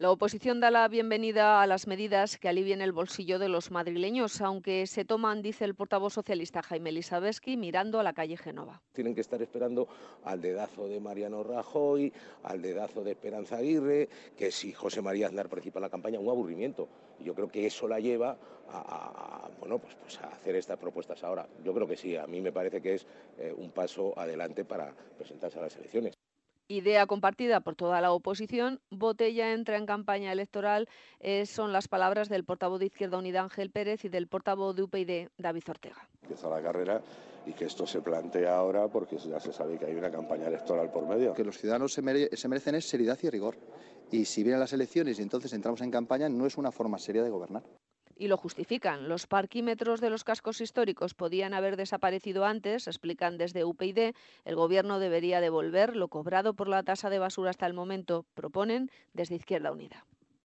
La oposición da la bienvenida a las medidas que alivien el bolsillo de los madrileños, aunque se toman, dice el portavoz socialista Jaime Elisabetsky, mirando a la calle Génova. Tienen que estar esperando al dedazo de Mariano Rajoy, al dedazo de Esperanza Aguirre, que si José María Aznar participa en la campaña, un aburrimiento. Y yo creo que eso la lleva pues a hacer estas propuestas ahora. Yo creo que sí, a mí me parece que es un paso adelante para presentarse a las elecciones. Idea compartida por toda la oposición, Botella entra en campaña electoral, son las palabras del portavoz de Izquierda Unida Ángel Pérez y del portavoz de UPyD David Ortega. Empieza la carrera y que esto se plantea ahora porque ya se sabe que hay una campaña electoral por medio. Que los ciudadanos se merecen es seriedad y rigor. Y si vienen las elecciones y entonces entramos en campaña, no es una forma seria de gobernar. Y lo justifican. Los parquímetros de los cascos históricos podían haber desaparecido antes, explican desde UPyD. El Gobierno debería devolver lo cobrado por la tasa de basura hasta el momento, proponen desde Izquierda Unida.